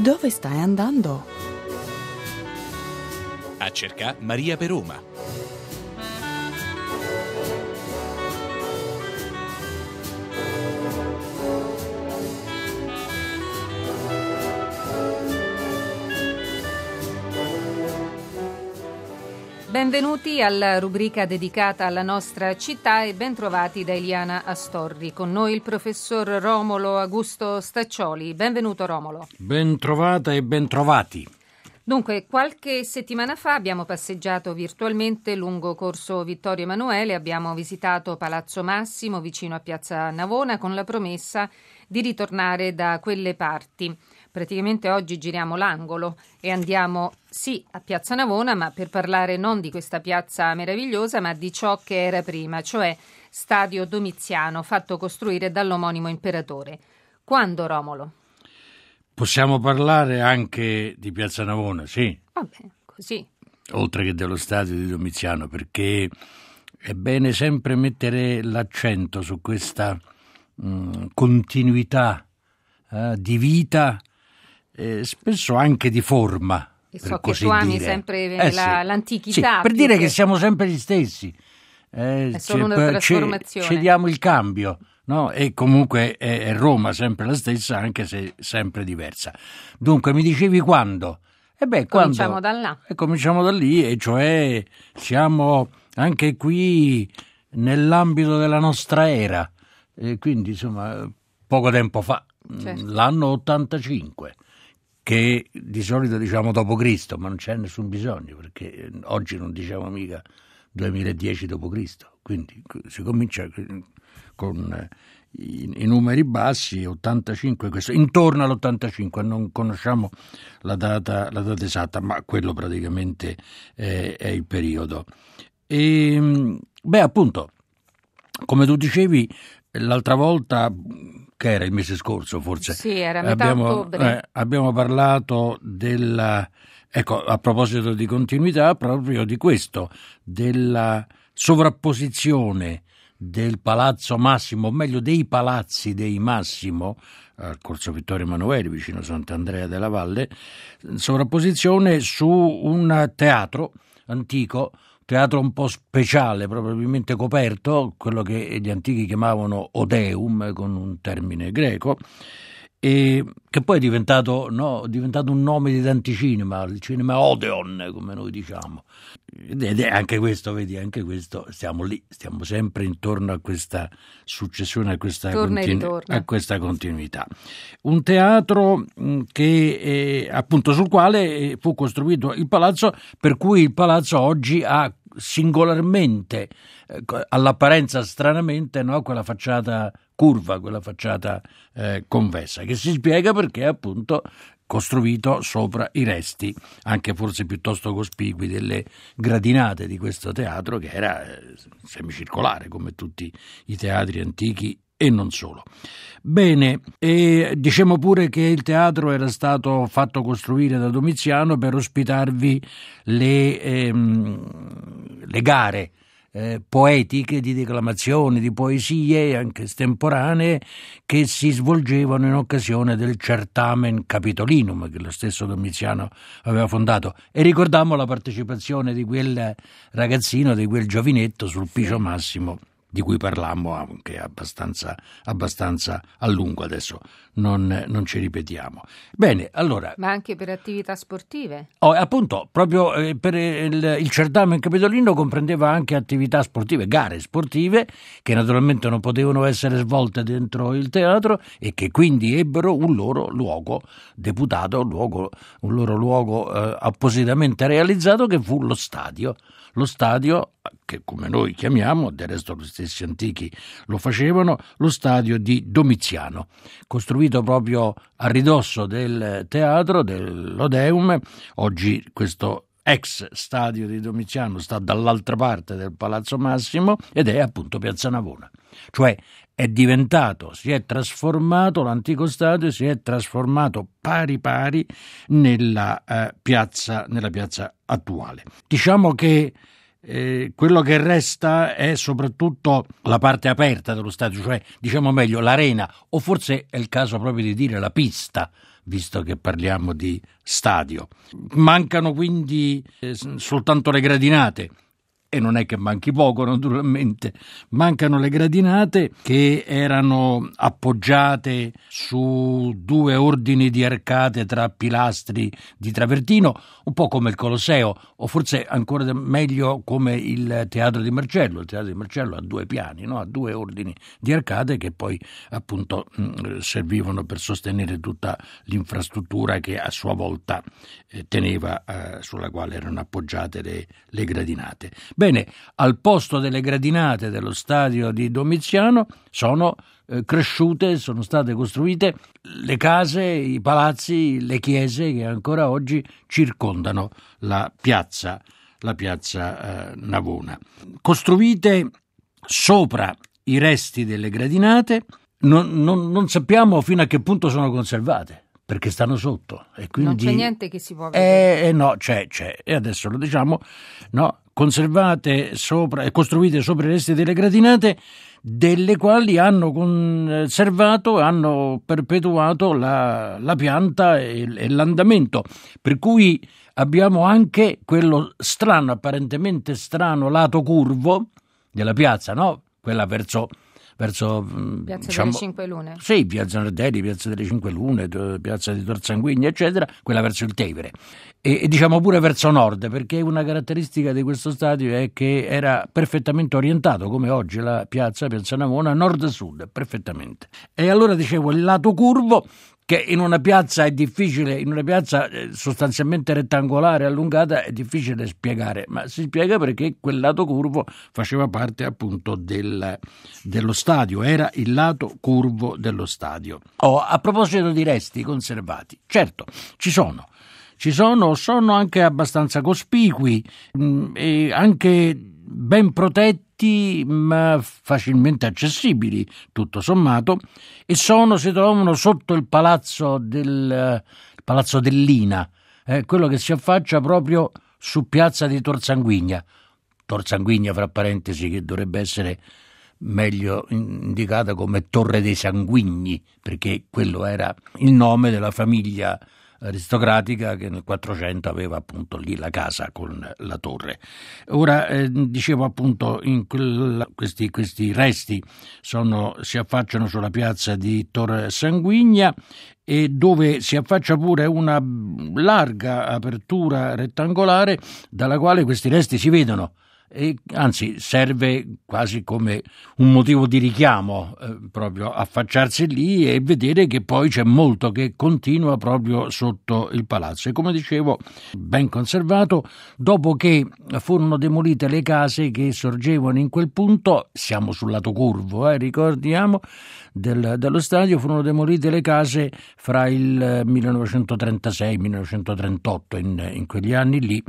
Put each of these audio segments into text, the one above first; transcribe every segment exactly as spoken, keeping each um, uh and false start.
Dove stai andando? A cercare Maria per Roma. Benvenuti alla rubrica dedicata alla nostra città e bentrovati da Eliana Astorri. Con noi il professor Romolo Augusto Staccioli. Benvenuto Romolo. Bentrovata e bentrovati. Dunque, qualche settimana fa abbiamo passeggiato virtualmente lungo Corso Vittorio Emanuele, abbiamo visitato Palazzo Massimo vicino a Piazza Navona con la promessa di ritornare da quelle parti. Praticamente oggi giriamo l'angolo e andiamo sì a Piazza Navona, ma per parlare non di questa piazza meravigliosa, ma di ciò che era prima, cioè Stadio Domiziano, fatto costruire dall'omonimo imperatore. Quando, Romolo? Possiamo parlare anche di Piazza Navona, sì. Vabbè, così. Oltre che dello Stadio di Domiziano, perché è bene sempre mettere l'accento su questa mh, continuità eh, di vita, eh, spesso anche di forma. E per so che così tu ami dire. sempre Eh, la, sì. l'antichità. Sì, per più dire che... che siamo sempre gli stessi. Eh, È solo una per- trasformazione. Ci, ci diamo il cambio, no? E comunque è, è Roma sempre la stessa, anche se sempre diversa. Dunque, mi dicevi quando? E beh, Cominciamo quando... da là. E cominciamo da lì, e cioè siamo anche qui nell'ambito della nostra era, e quindi insomma poco tempo fa, Certo. l'anno ottantacinque, che di solito diciamo dopo Cristo, ma non c'è nessun bisogno, perché oggi non diciamo mica duemiladieci dopo Cristo, quindi si comincia con i, i numeri bassi, ottantacinque, questo, intorno all'ottantacinque, non conosciamo la data, la data esatta, ma quello praticamente è, è il periodo. E, beh, appunto, come tu dicevi l'altra volta, che era il mese scorso forse, Sì, era metà abbiamo, ottobre. eh, abbiamo parlato della, ecco, a proposito di continuità, proprio di questo, della sovrapposizione del Palazzo Massimo, o meglio dei palazzi dei Massimo, al Corso Vittorio Emanuele vicino Sant'Andrea della Valle, sovrapposizione su un teatro antico, teatro un po' speciale, probabilmente coperto, quello che gli antichi chiamavano odeum, con un termine greco, e che poi è diventato, no, è diventato un nome di tanti cinema, il cinema Odeon, come noi diciamo. Ed è anche questo, vedi, anche questo, stiamo lì, stiamo sempre intorno a questa successione, a questa, Torna e continu- ritorna. a questa continuità. Un teatro mh, che eh, appunto sul quale eh, fu costruito il palazzo, per cui il palazzo oggi ha singolarmente, eh, all'apparenza stranamente, no, quella facciata curva, quella facciata eh, convessa, che si spiega perché è appunto costruito sopra i resti, anche forse piuttosto cospicui, delle gradinate di questo teatro, che era eh, semicircolare come tutti i teatri antichi e non solo. Bene, e diciamo pure che il teatro era stato fatto costruire da Domiziano per ospitarvi le, ehm, le gare eh, poetiche, di declamazione, di poesie anche estemporanee, che si svolgevano in occasione del Certamen Capitolinum, che lo stesso Domiziano aveva fondato, e ricordiamo la partecipazione di quel ragazzino, di quel giovinetto sul Picio Massimo, di cui parlammo anche abbastanza, abbastanza a lungo, adesso non, non ci ripetiamo. Bene, allora... Ma anche per attività sportive? Oh, appunto, proprio eh, per il, il Certamen Capitolino comprendeva anche attività sportive, gare sportive, che naturalmente non potevano essere svolte dentro il teatro e che quindi ebbero un loro luogo deputato, un, luogo, un loro luogo eh, appositamente realizzato, che fu lo stadio. Lo stadio, che come noi chiamiamo, del resto gli stessi antichi lo facevano, lo stadio di Domiziano, costruito proprio a ridosso del teatro, dell'Odeum. Oggi questo ex stadio di Domiziano sta dall'altra parte del Palazzo Massimo ed è appunto Piazza Navona. Cioè è diventato, si è trasformato, l'antico stadio si è trasformato pari pari nella, eh, piazza, nella piazza attuale. Diciamo che Eh, quello che resta è soprattutto la parte aperta dello stadio, cioè diciamo meglio l'arena, o forse è il caso proprio di dire la pista, visto che parliamo di stadio. Mancano quindi eh, soltanto le gradinate. E non è che manchi poco, naturalmente, mancano le gradinate che erano appoggiate su due ordini di arcate tra pilastri di travertino, un po' come il Colosseo, o forse ancora meglio come il Teatro di Marcello. Il Teatro di Marcello ha due piani, no? Ha due ordini di arcate che poi appunto mh, servivano per sostenere tutta l'infrastruttura che a sua volta eh, teneva, eh, sulla quale erano appoggiate le, le gradinate. Bene, al posto delle gradinate dello stadio di Domiziano sono eh, cresciute, sono state costruite le case, i palazzi, le chiese che ancora oggi circondano la piazza, la piazza eh, Navona. Costruite sopra i resti delle gradinate, non, non, non sappiamo fino a che punto sono conservate, perché stanno sotto. E quindi, non c'è niente che si può vedere. Eh, eh, no, c'è, c'è. E adesso lo diciamo, no? Conservate sopra e costruite sopra i resti delle gradinate, delle quali hanno conservato, hanno perpetuato la, la pianta e, e l'andamento, per cui abbiamo anche quello strano, apparentemente strano lato curvo della piazza, no? Quella verso verso Piazza diciamo, delle Cinque Lune. Sì, Piazza Nardelli, Piazza delle Cinque Lune, Piazza di Tor Sanguigni, eccetera, quella verso il Tevere. E, e diciamo pure verso nord, perché una caratteristica di questo stadio è che era perfettamente orientato, come oggi la piazza, Piazza Navona, nord-sud, perfettamente. E allora dicevo, il lato curvo, che in una piazza è difficile, in una piazza sostanzialmente rettangolare, allungata, è difficile spiegare, ma si spiega perché quel lato curvo faceva parte appunto del, dello stadio, era il lato curvo dello stadio. Oh, a proposito di resti conservati, certo, ci sono, ci sono, sono anche abbastanza cospicui mh, e anche ben protetti, ma facilmente accessibili, tutto sommato, e sono, si trovano sotto il palazzo del il palazzo dell'Ina, eh, quello che si affaccia proprio su piazza di Tor Sanguigna. Tor Sanguigna, fra parentesi, che dovrebbe essere meglio indicata come Torre dei Sanguigni, perché quello era il nome della famiglia aristocratica che nel Quattrocento aveva appunto lì la casa con la torre. Ora eh, dicevo appunto in quel, questi, questi resti sono, si affacciano sulla piazza di Tor Sanguigna, e dove si affaccia pure una larga apertura rettangolare dalla quale questi resti si vedono. E anzi serve quasi come un motivo di richiamo eh, proprio affacciarsi lì e vedere che poi c'è molto che continua proprio sotto il palazzo, e come dicevo ben conservato. Dopo che furono demolite le case che sorgevano in quel punto, siamo sul lato curvo, eh, ricordiamo, del, dello stadio, furono demolite le case fra il millenovecentotrentasei millenovecentotrentotto, in, in quegli anni lì,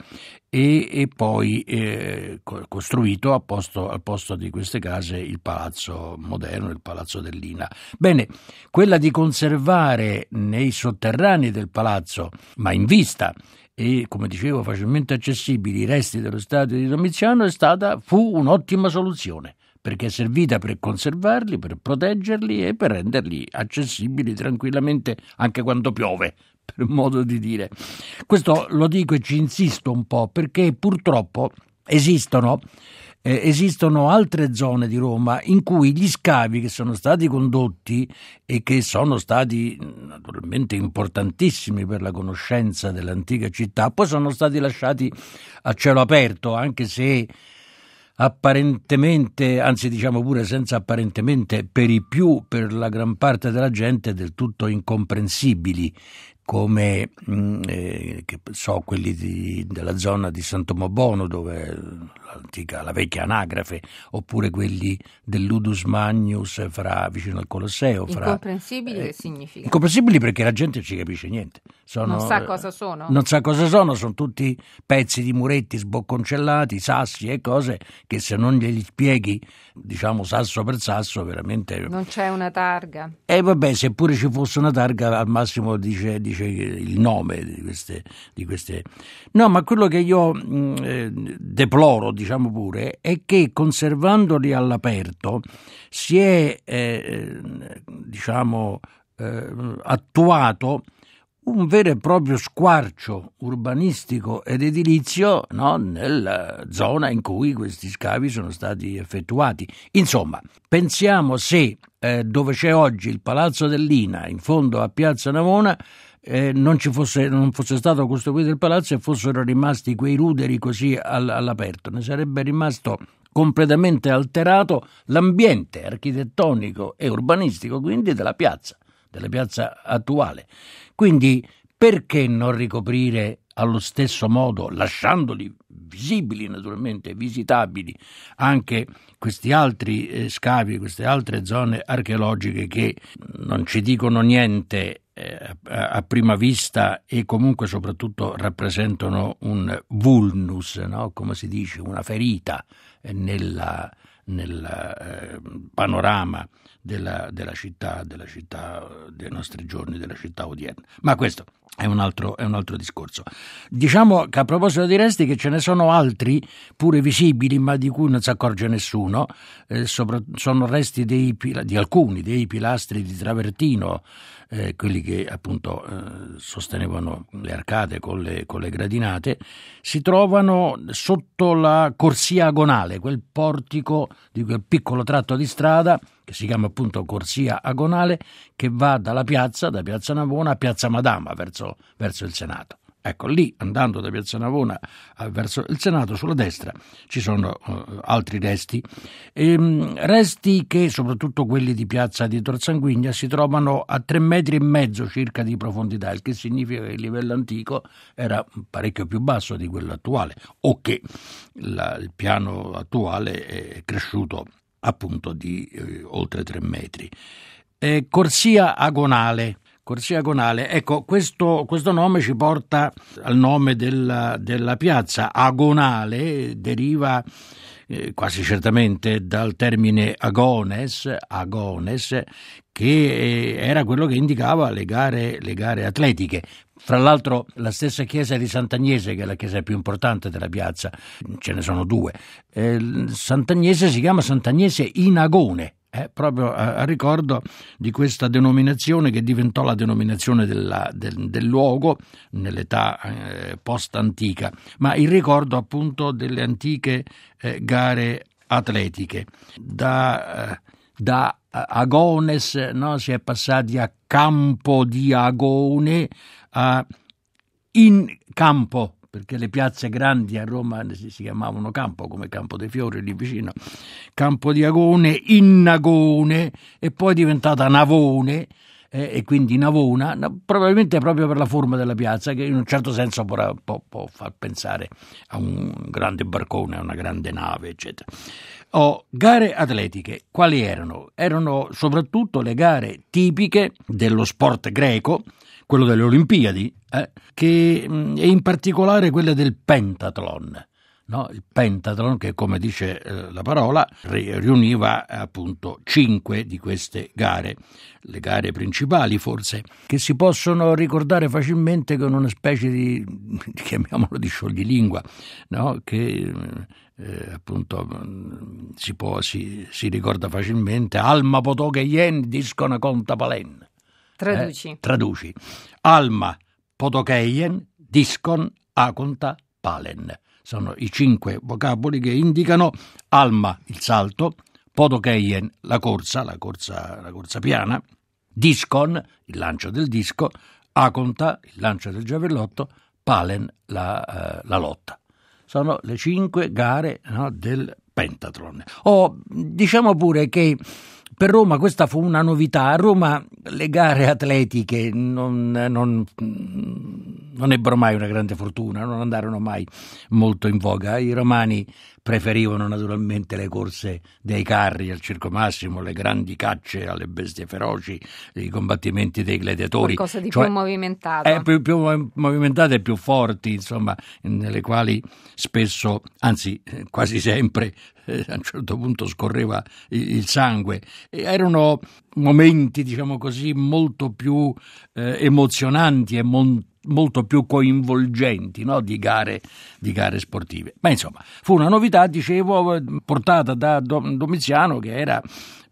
e, e poi eh, costruito a posto, al posto di queste case il palazzo moderno, il palazzo dell'Ina. Bene, quella di conservare nei sotterranei del palazzo, ma in vista e, come dicevo, facilmente accessibili, i resti dello stadio di Domiziano è stata, fu un'ottima soluzione, perché è servita per conservarli, per proteggerli e per renderli accessibili tranquillamente anche quando piove, per modo di dire. Questo lo dico e ci insisto un po', perché purtroppo esistono eh, esistono altre zone di Roma in cui gli scavi che sono stati condotti e che sono stati naturalmente importantissimi per la conoscenza dell'antica città, poi sono stati lasciati a cielo aperto, anche se apparentemente, anzi diciamo pure senza apparentemente, per i più, per la gran parte della gente del tutto incomprensibili, come mh, eh, che so quelli di, della zona di Santo Mobono, dove l'antica, la vecchia anagrafe, oppure quelli del Ludus Magnus fra, vicino al Colosseo. Fra, incomprensibili eh, che significa? Incomprensibili perché la gente non ci capisce niente. Sono, non sa cosa sono? Non sa cosa sono, sono tutti pezzi di muretti sbocconcellati, sassi e cose che se non glieli spieghi, diciamo sasso per sasso, veramente... Non c'è una targa. E eh, vabbè, seppure ci fosse una targa, al massimo dice, dice il nome di queste, di queste... No, ma quello che io mh, eh, deploro, diciamo pure, è che conservandoli all'aperto si è, eh, diciamo, eh, attuato un vero e proprio squarcio urbanistico ed edilizio, no, nella zona in cui questi scavi sono stati effettuati. Insomma, pensiamo se eh, dove c'è oggi il Palazzo dell'Ina, in fondo a Piazza Navona, eh, non ci fosse, non fosse stato costruito il palazzo e fossero rimasti quei ruderi così all, all'aperto, ne sarebbe rimasto completamente alterato l'ambiente architettonico e urbanistico, quindi della piazza, della piazza attuale. Quindi perché non ricoprire allo stesso modo, lasciandoli visibili naturalmente, visitabili, anche questi altri eh, scavi, queste altre zone archeologiche che non ci dicono niente eh, a prima vista e comunque soprattutto rappresentano un vulnus, no? Come si dice, una ferita eh, nella, nel eh, panorama della, della città, della città dei nostri giorni, della città odierna. Ma questo è un altro, è un altro discorso. Diciamo che a proposito di resti che ce ne sono altri pure visibili ma di cui non si accorge nessuno, eh, sopra, sono resti dei, di alcuni dei pilastri di travertino, eh, quelli che appunto eh, sostenevano le arcate con le, con le gradinate, si trovano sotto la corsia agonale, quel portico di quel piccolo tratto di strada che si chiama appunto corsia agonale, che va dalla piazza, da Piazza Navona a Piazza Madama verso, verso il Senato. Ecco, lì andando da Piazza Navona a, verso il Senato sulla destra ci sono uh, altri resti, ehm, resti che soprattutto quelli di Piazza di Tor Sanguigna si trovano a tre metri e mezzo circa di profondità, il che significa che il livello antico era parecchio più basso di quello attuale o che la, il piano attuale è cresciuto appunto di eh, oltre tre metri. Eh, corsia agonale. Corsia agonale, ecco, questo, questo nome ci porta al nome della, della piazza. Agonale deriva eh, quasi certamente dal termine agones, agones, che eh, era quello che indicava le gare, le gare atletiche. Fra l'altro la stessa chiesa di Sant'Agnese, che è la chiesa più importante della piazza, ce ne sono due, eh, Sant'Agnese si chiama Sant'Agnese in Agone, eh, proprio a, a ricordo di questa denominazione che diventò la denominazione della, del, del luogo nell'età eh, post-antica, ma il ricordo appunto delle antiche eh, gare atletiche. Da... Eh, da Agones, no, si è passati a Campo di Agone, a in Campo, perché le piazze grandi a Roma si, si chiamavano Campo, come Campo dei Fiori lì vicino, Campo di Agone, in Agone, e poi è diventata Navone, eh, e quindi Navona, no, probabilmente proprio per la forma della piazza, che in un certo senso può, può, può far pensare a un grande barcone, a una grande nave, eccetera. Oh, gare atletiche, quali erano? Erano soprattutto le gare tipiche dello sport greco, quello delle Olimpiadi, eh, che, e in particolare quelle del pentathlon. No, il pentathlon, che come dice eh, la parola, riuniva appunto cinque di queste gare, le gare principali forse, che si possono ricordare facilmente con una specie di, chiamiamolo di scioglilingua, no? Che eh, appunto si, può, si, si ricorda facilmente. Alma potoke yen discona conta palen. Traduci. Eh, traduci. Alma potokeien discon aconta palen. Sono i cinque vocaboli che indicano alma, il salto, potokeien, la corsa, la corsa, la corsa piana, discon, il lancio del disco, aconta, il lancio del giavellotto, palen, la, uh, la lotta. Sono le cinque gare, no, del pentathlon. O diciamo pure che per Roma questa fu una novità. A Roma le gare atletiche non, non, non ebbero mai una grande fortuna, non andarono mai molto in voga. I romani preferivano naturalmente le corse dei carri al Circo Massimo, le grandi cacce alle bestie feroci, i combattimenti dei gladiatori. Qualcosa di cioè, più movimentato. Eh, più, più movimentate e più forti, insomma, nelle quali spesso, anzi quasi sempre, eh, a un certo punto scorreva il, il sangue. E erano momenti, diciamo così, molto più eh, emozionanti e mon- molto più coinvolgenti, no? di gare di gare sportive. Ma insomma, fu una novità, dicevo, portata da Domiziano, che era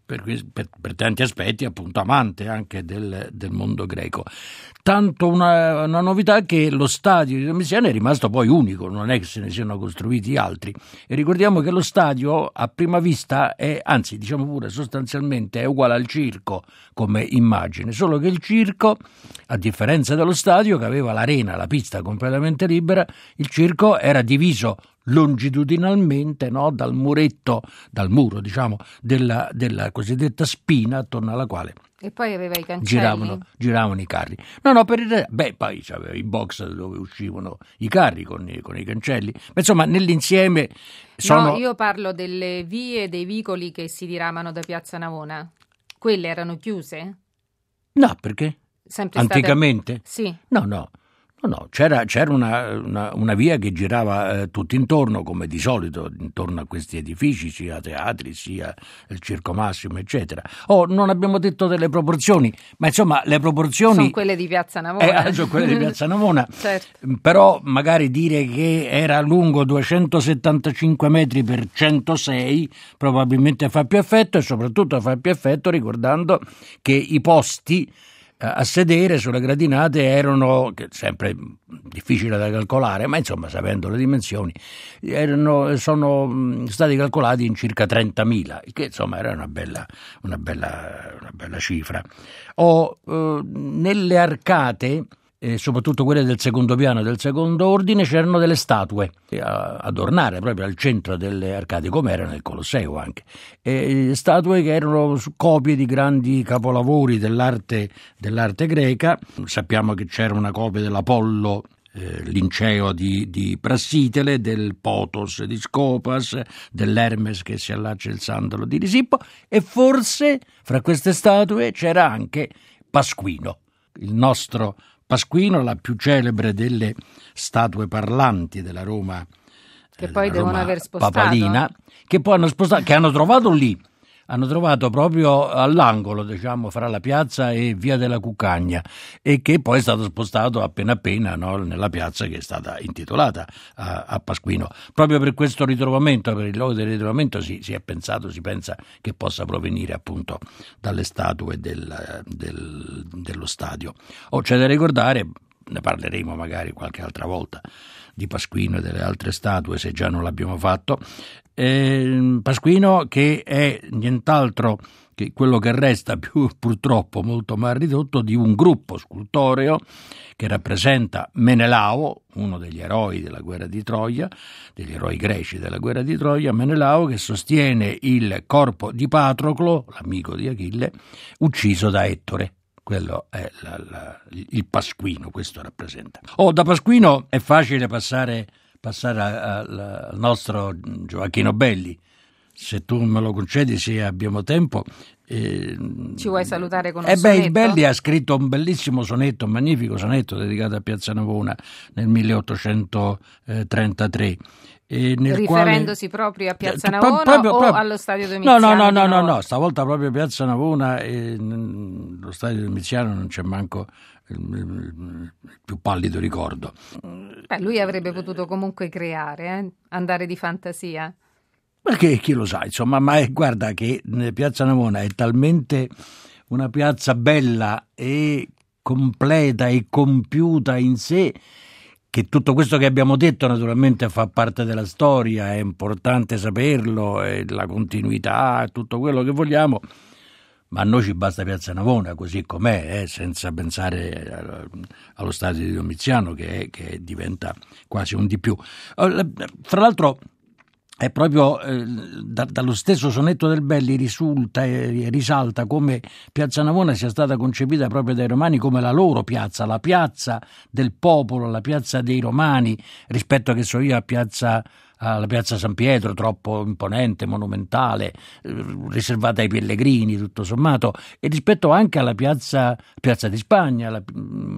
per, per, per tanti aspetti appunto amante anche del, del mondo greco. Tanto una, una novità che lo stadio di Domiziano è rimasto poi unico, non è che se ne siano costruiti altri, e ricordiamo che lo stadio a prima vista è, anzi diciamo pure sostanzialmente è uguale al circo come immagine, solo che il circo, a differenza dello stadio che aveva l'arena, la pista completamente libera, il circo era diviso longitudinalmente, no, dal muretto, dal muro diciamo della, della cosiddetta spina attorno alla quale e poi aveva i cancelli, giravano, giravano i carri. No, no, per il beh, poi c'aveva i box dove uscivano i carri con i, con i cancelli. Ma insomma, nell'insieme sono... No, io parlo delle vie, dei vicoli che si diramano da Piazza Navona. Quelle erano chiuse? No, perché? Sempre Anticamente? State... Sì. No, no. No, no, c'era, c'era una, una, una via che girava eh, tutto intorno, come di solito, intorno a questi edifici, sia teatri, sia il Circo Massimo, eccetera. Oh, non abbiamo detto delle proporzioni, ma insomma le proporzioni... Sono quelle di Piazza Navona. Eh, sono quelle di Piazza Navona. Certo. Però magari dire che era lungo duecentosettantacinque metri per centosei probabilmente fa più effetto, e soprattutto fa più effetto ricordando che i posti a sedere sulle gradinate erano, che sempre difficile da calcolare, ma insomma sapendo le dimensioni, erano, sono stati calcolati in circa trentamila, che insomma era una bella, una bella, una bella cifra. O eh, nelle arcate, eh, soprattutto quelle del secondo piano e del secondo ordine, c'erano delle statue a adornare proprio al centro delle arcate, come era nel Colosseo anche, e statue che erano copie di grandi capolavori dell'arte, dell'arte greca. Sappiamo che c'era una copia dell'Apollo eh, Linceo di, di Prassitele, del Potos di Scopas, dell'Hermes che si allaccia il sandalo di Risippo, e forse fra queste statue c'era anche Pasquino, il nostro Pasquino, la più celebre delle statue parlanti della Roma, che poi devono Roma aver spostato, papalina, che poi hanno spostato, che hanno trovato lì, hanno trovato proprio all'angolo, diciamo, fra la piazza e via della Cuccagna, e che poi è stato spostato appena appena, no, nella piazza che è stata intitolata a, a Pasquino. Proprio per questo ritrovamento, per il luogo del ritrovamento, si, si è pensato, si pensa che possa provenire appunto dalle statue del, del, dello stadio. Oh, c'è da ricordare, ne parleremo magari qualche altra volta, di Pasquino e delle altre statue, se già non l'abbiamo fatto. Eh, Pasquino, che è nient'altro che quello che resta, più purtroppo molto mal ridotto, di un gruppo scultoreo che rappresenta Menelao, uno degli eroi della guerra di Troia, degli eroi greci della guerra di Troia, Menelao, che sostiene il corpo di Patroclo, l'amico di Achille, ucciso da Ettore. Quello è la, la, il Pasquino, questo rappresenta. Oh, da Pasquino è facile passare, passare a, a, al nostro Gioacchino Belli. Se tu me lo concedi, se abbiamo tempo. Eh, Ci vuoi salutare con un eh beh, sonetto? il Belli ha scritto un bellissimo sonetto, un magnifico sonetto dedicato a Piazza Navona nel milleottocentotrentatré. E nel riferendosi quale, proprio a Piazza eh, Navona proprio, o proprio, allo Stadio Domiziano? No, no, no, no, no, stavolta proprio Piazza Navona, e lo Stadio Domiziano non c'è manco il, il, il più pallido ricordo. Beh, lui avrebbe potuto comunque creare, eh? Andare di fantasia. Perché chi lo sa, insomma, ma è, guarda che Piazza Navona è talmente una piazza bella e completa e compiuta in sé, che tutto questo che abbiamo detto naturalmente fa parte della storia, è importante saperlo, è la continuità, tutto quello che vogliamo, ma a noi ci basta Piazza Navona così com'è, eh, senza pensare allo stadio di Domiziano che, è, che diventa quasi un di più. Fra l'altro è proprio eh, da, dallo stesso sonetto del Belli risulta e risalta come Piazza Navona sia stata concepita proprio dai romani come la loro piazza, la piazza del popolo, la piazza dei romani, rispetto, che so io, a piazza alla piazza San Pietro, troppo imponente, monumentale, eh, riservata ai pellegrini tutto sommato, e rispetto anche alla piazza, piazza di Spagna, la,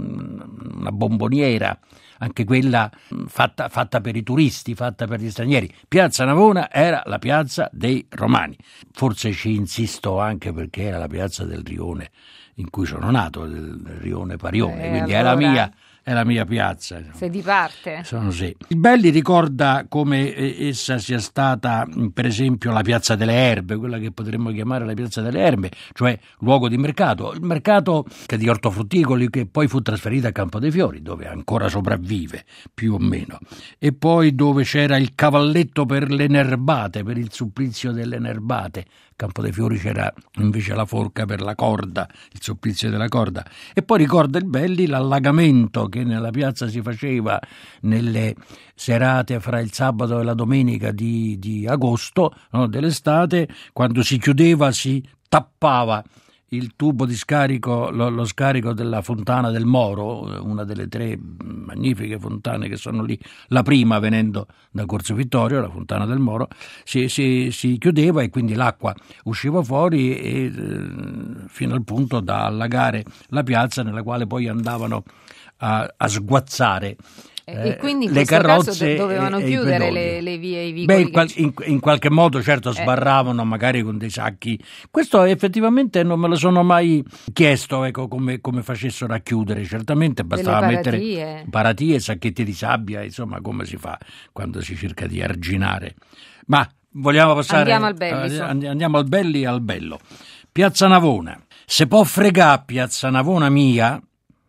una bomboniera, anche quella fatta, fatta per i turisti, fatta per gli stranieri. Piazza Navona era la piazza dei romani. Forse ci insisto anche perché era la piazza del rione in cui sono nato, del rione Parione, eh, quindi allora... è la mia, è la mia piazza. Sei di parte? Sono sì. Il Belli ricorda come essa sia stata, per esempio, la piazza delle Erbe, quella che potremmo chiamare la piazza delle Erbe, cioè luogo di mercato. Il mercato che di ortofrutticoli, che poi fu trasferito a Campo dei Fiori, dove ancora sopravvive, più o meno. E poi dove c'era il cavalletto per le nerbate, per il supplizio delle nerbate. A Campo dei Fiori c'era invece la forca per la corda, il supplizio della corda. E poi ricorda il Belli l'allagamento che nella piazza si faceva nelle serate fra il sabato e la domenica di, di agosto, no, dell'estate, quando si chiudeva, si tappava il tubo di scarico, lo, lo scarico della Fontana del Moro, una delle tre magnifiche fontane che sono lì, la prima venendo da Corso Vittorio, la Fontana del Moro, si, si, si chiudeva e quindi l'acqua usciva fuori e, eh, fino al punto da allagare la piazza, nella quale poi andavano a, a sguazzare e quindi in le questo carrozze caso dovevano e, chiudere e le, le vie e i vicoli. Beh, in, qual- in, in qualche modo certo sbarravano, eh. magari con dei sacchi. Questo effettivamente non me lo sono mai chiesto, ecco, come, come facessero a chiudere. Certamente bastava mettere paratie, sacchetti di sabbia, insomma, come si fa quando si cerca di arginare. Ma vogliamo passare? Andiamo al Belli. Uh, andiamo al Belli al bello. Piazza Navona. Se può fregà Piazza Navona mia,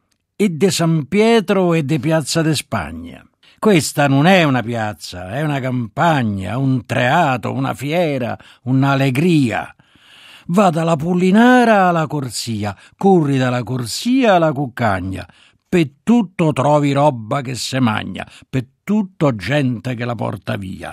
e de San Pietro e de Piazza de Spagna. Questa non è una piazza, è una campagna, un teatro, una fiera, un'allegria. Va dalla Pullinara alla Corsia, corri dalla Corsia alla Cuccagna. Per tutto trovi roba che se magna, per tutto gente che la porta via.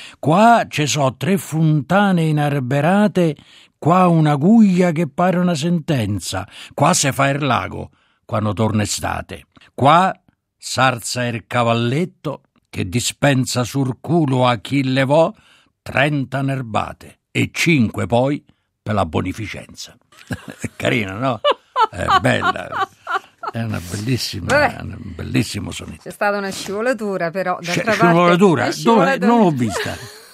Qua ci so tre fontane inarberate, qua una guglia che pare una sentenza, qua se fa il lago quando torna estate. Qua sarza il cavalletto che dispensa sul culo a chi levò trenta nerbate e cinque poi per la bonificenza. Carina, no? È bella. È una bellissima, un bellissimo sonetto. C'è stata una scivolatura, però. C'è scivolatura? Dove? Non l'ho vista.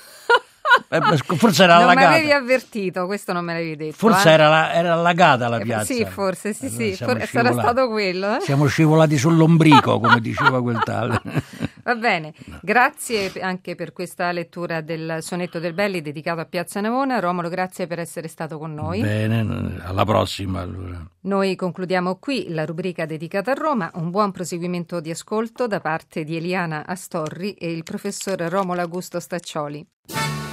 Forse era non allagata. Non mi avevi avvertito, questo non me l'avevi detto. Forse eh? era, la, era allagata la piazza. Sì, forse, sì, allora sì, for- sarà stato quello. Eh? Siamo scivolati sull'ombrico, come diceva quel tale. Va bene, no. Grazie anche per questa lettura del sonetto del Belli dedicato a Piazza Navona. Romolo, grazie per essere stato con noi. Bene, alla prossima allora. Noi concludiamo qui la rubrica dedicata a Roma. Un buon proseguimento di ascolto da parte di Eliana Astorri e il professor Romolo Augusto Staccioli.